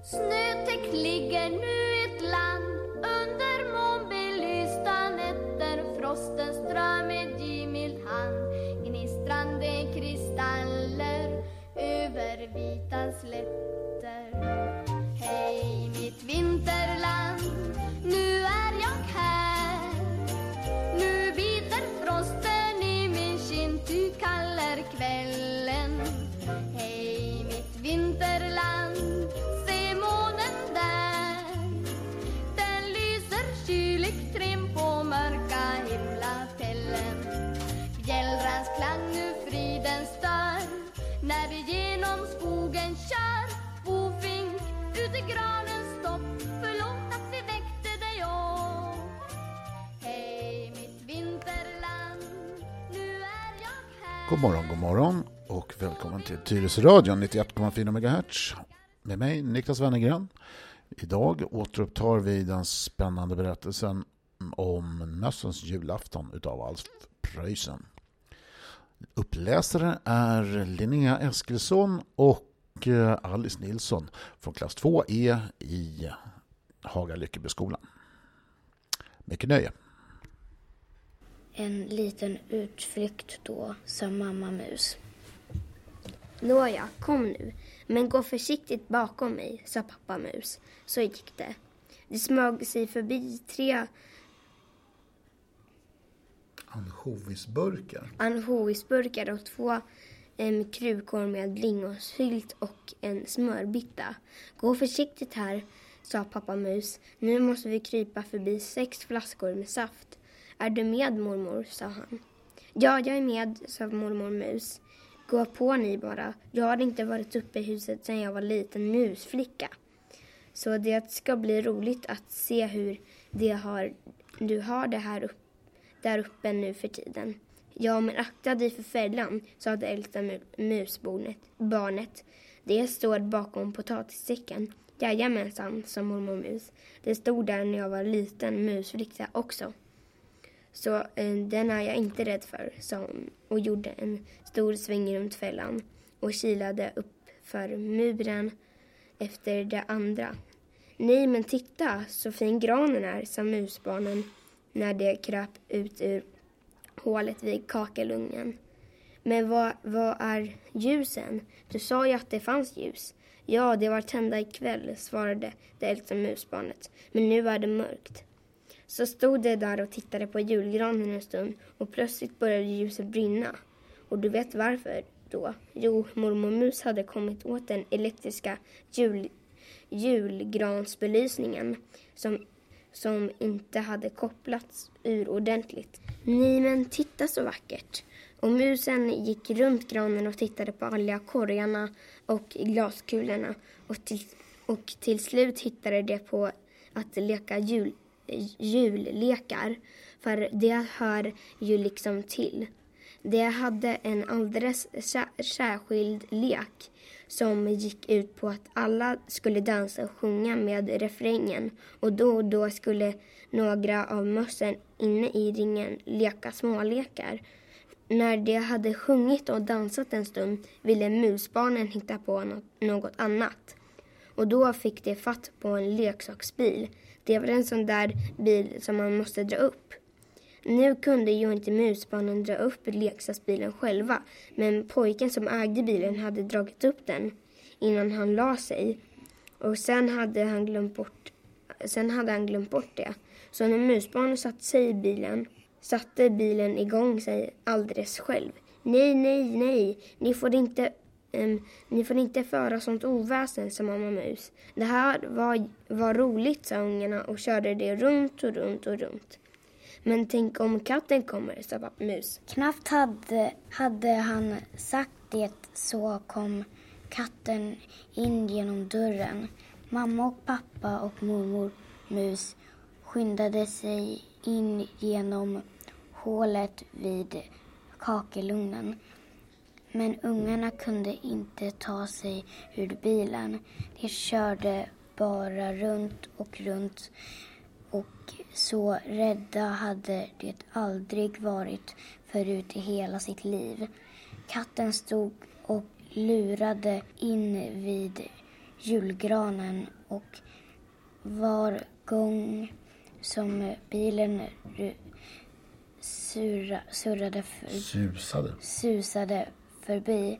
Snötäckt ligger nu ett land under månbelysta nätter. Frosten strör med givmild hand gnistrande kristaller över vita slätter. Hej mitt vinterland, nu är jag här. Nu biter frosten i min kind, du kallar kvällen. Hej mitt vinterland, se månen där. Den lyser kyligt trim på mörka himlapellen. Bjällrans klang nu friden stör när vi genom skogen kör. Bofink ut i granens topp, förlåt att vi väckte dig upp. Hej mitt vinterland, nu är jag här. God morgon och välkommen till Tyresöradion 91,4 MHz med mig Niklas Wennergren. Idag återupptar vi den spännande berättelsen om Mössens julafton utav Alf Preussen. Uppläsare är Linnea Eskilsson och Alice Nilsson från klass 2E i Haga-Lyckebyskolan. Mycket nöje. En liten utflykt då, sa mamma mus. Nåja, kom nu. Men gå försiktigt bakom mig, sa pappa mus. Så gick det. Det smög sig förbi 3 ansjovisburkar och 2 krukor med lingonsylt och en smörbitta. Gå försiktigt här, sa pappa mus. Nu måste vi krypa förbi 6 flaskor med saft. Är du med, mormor, sa han. Ja, jag är med, sa mormor mus. Gå på ni bara. Jag har inte varit uppe i huset sedan jag var liten musflicka. Så det ska bli roligt att se hur du har det här där uppe nu för tiden. Ja, men akta dig för fällan, sa det äldsta musbarnet. Det står bakom potatissäcken. Jajamensan, sa mormor mus. Det stod där när jag var liten musflicka också. Så den är jag inte rädd för, sa hon och gjorde en stor sväng runt fällan och kilade upp för muren efter det andra. Nej, men titta, så fin granen är, sa musbarnen när det kröp ut ur hålet vid kakelugnen. Men vad är ljusen? Du sa ju att det fanns ljus. Ja, det var tända ikväll, svarade det äldsta musbarnet. Men nu är det mörkt. Så stod det där och tittade på julgranen en stund och plötsligt började ljuset brinna. Och du vet varför då? Jo, mormor mus hade kommit åt den elektriska julgransbelysningen som inte hade kopplats ur ordentligt. Nej, men titta så vackert. Och musen gick runt granen och tittade på alla korgarna och glaskulorna. Och till slut hittade det på att leka jullekar. För det hör ju liksom till. Det hade en alldeles särskild lek som gick ut på att alla skulle dansa och sjunga med refrängen. Och då skulle några av mössen inne i ringen leka smålekar. När de hade sjungit och dansat en stund ville musbarnen hitta på något annat. Och då fick de fatt på en leksaksbil. Det var en sån där bil som man måste dra upp. Nu kunde ju inte musbarnen dra upp leksaksbilen själva. Men pojken som ägde bilen hade dragit upp den innan han la sig. Och sen hade han glömt bort det. Så när musbarnen satte bilen igång sig alldeles själv. Nej. Ni får inte föra sånt oväsen, sa mamma mus. Det här var roligt, sa ungarna och körde det runt och runt. Men tänk om katten kommer, sa pappa mus. Knappt hade han sagt det så kom katten in genom dörren. Mamma och pappa och mormor mus skyndade sig in genom hålet vid kakelugnen. Men ungarna kunde inte ta sig ur bilen. De körde bara runt och så rädda hade det aldrig varit förut i hela sitt liv. Katten stod och lurade in vid julgranen, och var gång som bilen susade förbi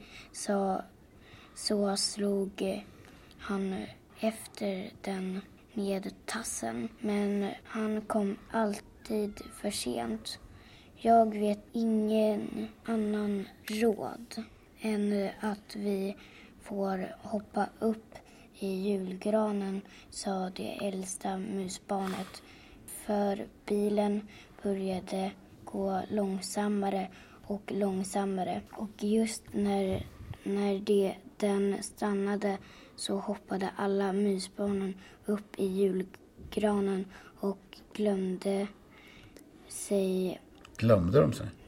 så slog han efter den med tassen. Men han kom alltid för sent. Jag vet ingen annan råd än att vi får hoppa upp i julgranen, sa det äldsta musbarnet. För bilen började gå långsammare och långsammare. Och just när den stannade så hoppade alla musbarnen upp i julgranen och gömde sig. Glömde de sig?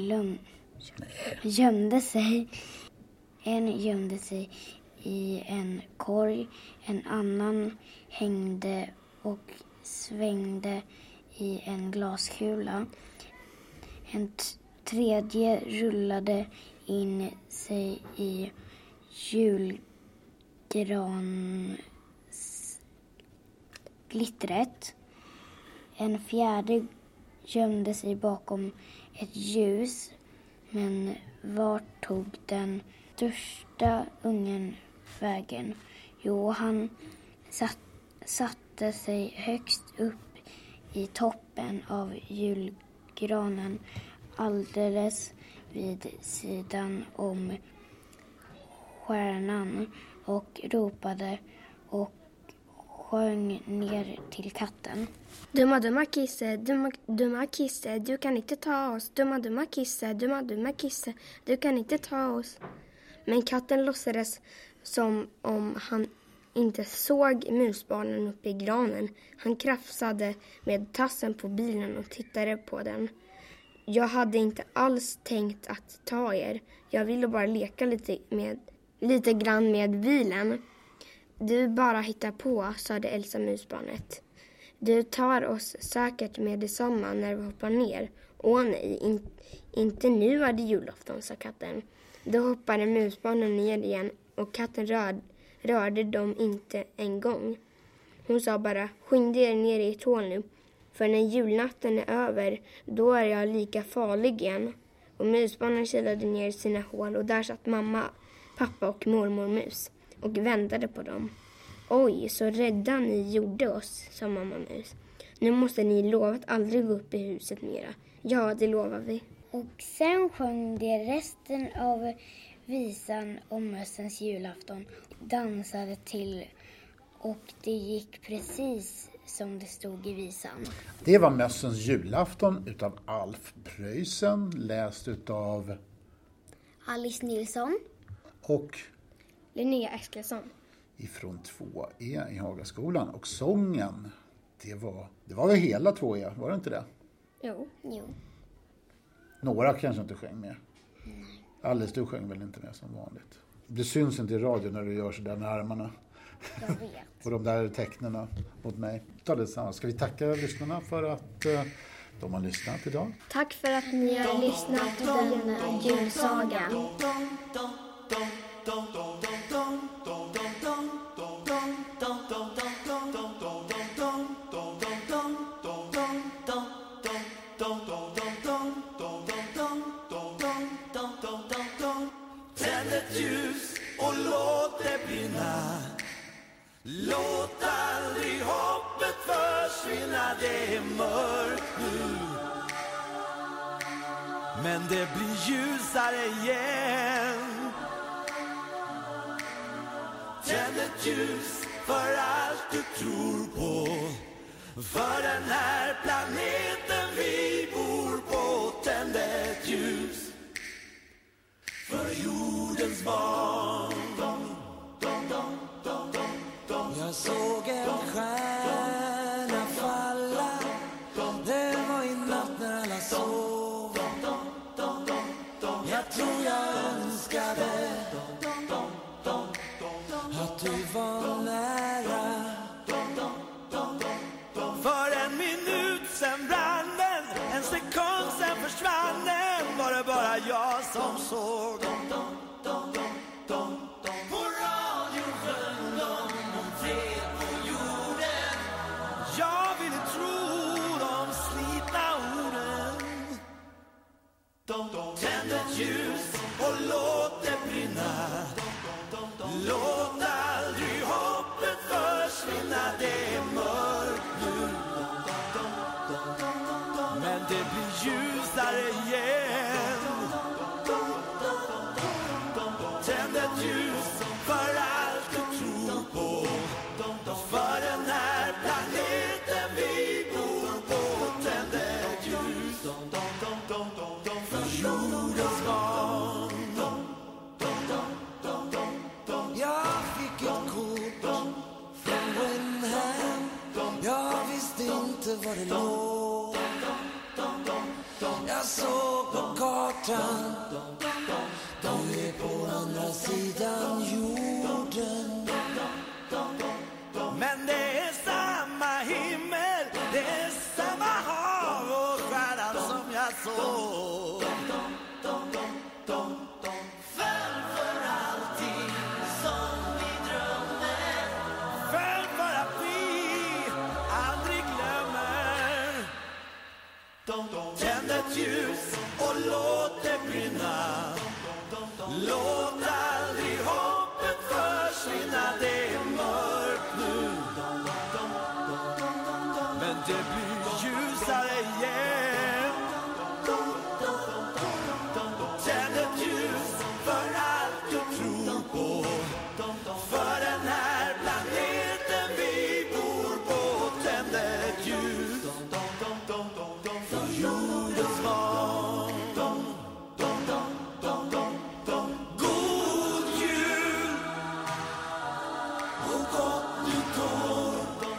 Gömde sig. En gömde sig i en korg. En annan hängde och svängde i en glaskula. En tredje rullade in sig i julgransglittret. En fjärde gömde sig bakom ett ljus. Men vart tog den största ungen vägen? Jo, han satte sig högst upp i toppen av julgranen, alldeles vid sidan om stjärnan, och ropade och sjöng ner till katten. Dumma kisse, dumma kisse, du kan inte ta oss. Dumma kisse, dumma kisse, du kan inte ta oss. Men katten låtsades som om han inte såg musbarnen uppe i granen. Han krafsade med tassen på bilen och tittade på den. Jag hade inte alls tänkt att ta er. Jag ville bara leka lite grann med bilen. Du bara hittar på, sa det äldsta musbarnet. Du tar oss säkert med detsamma när vi hoppar ner. Åh nej, inte nu är det julafton, sa katten. Då hoppade musbarnen ner igen och katten rörde dem inte en gång. Hon sa bara, skynda er ner i ett hål nu. För när julnatten är över, då är jag lika farlig igen. Och musbarnen kilade ner i sina hål och där satt mamma, pappa och mormor mus och väntade på dem. Oj, så rädda ni gjorde oss, sa mamma mus. Nu måste ni lova att aldrig gå upp i huset mera. Ja, det lovar vi. Och sen sjöng de resten av visan om mössens julafton. Dansade till och det gick precis som det stod i visan. Det var Mössens julafton utav Alf Preussen, läst utav Alice Nilsson och Linnea Eskilsson ifrån 2E i Hagaskolan. Och sången, det var väl hela 2E, var det inte det? Jo. Några kanske inte sjöng med. Alice, du sjöng väl inte med som vanligt. Det syns inte i radio när du gör så där med armarna. Jag vet. Och de där tecknena mot mig. Ska vi tacka lyssnarna för att de har lyssnat idag? Tack för att ni har lyssnat på denna julsaga. Tänd ett ljus och låt det brinna. Låt aldrig hoppet försvinna. Det är mörkt nu, men det blir ljusare igen. Tänd ett ljus för allt du tror på. För den här planeten vi bor på. Tänd ett ljus för jordens barn. Jag såg en stjärna falla. Det var i natt när alla sov. Jag tror jag önskade att du var nära. För en minut sen brann den, en sekund sen försvann den. Var det bara jag som såg. På radion sjöng de. Tänd ett ljus och låt det brinna. Låt aldrig hoppet försvinna. Det är mörkt nu, men det blir ljusare igen. Tänd ett ljus för allt du tror på. För den här planeten vi bor på. Tänd ett ljus för jordens barn. Jag fick ett kort från Wenham. Jag visste inte var det låg. Jag såg på kartan. De är på andra sidan jorden. Men det är samma himmel, det är samma hav och stjärnan som jag såg. Föll för allting som vi drömmer. Föll för att vi aldrig glömmer. Tänd ett ljus och låt det brinna. Låt aldrig hoppet försvinna. Det är mörkt nu, men det blir ljusare igen. Tänd ett ljus för allt du tror på. För den här planeten vi bor på. Tänd ett ljus för jordens barn. God jul och gott nytt år.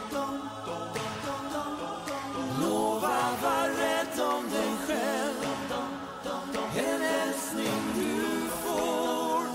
Lova var rädd om dig själv. En älskning du får.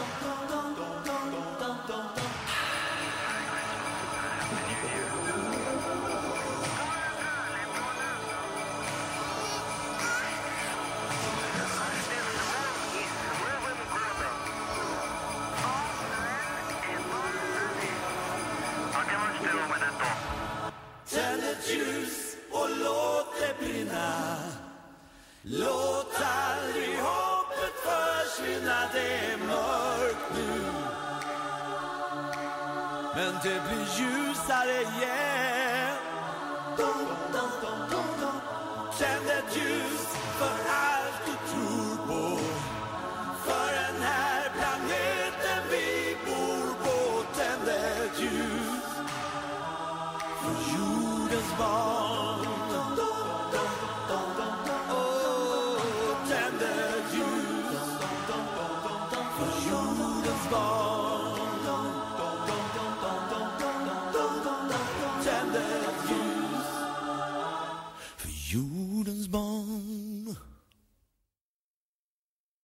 Tänd ett ljus och låt det brinna. Låt aldrig hoppet försvinna. Det är mörkt nu, men det blir ljusare igen. Tänd ett ljus för allt du tror på. För den här planeten vi bor på. Tänd ett ljus för jordens barn.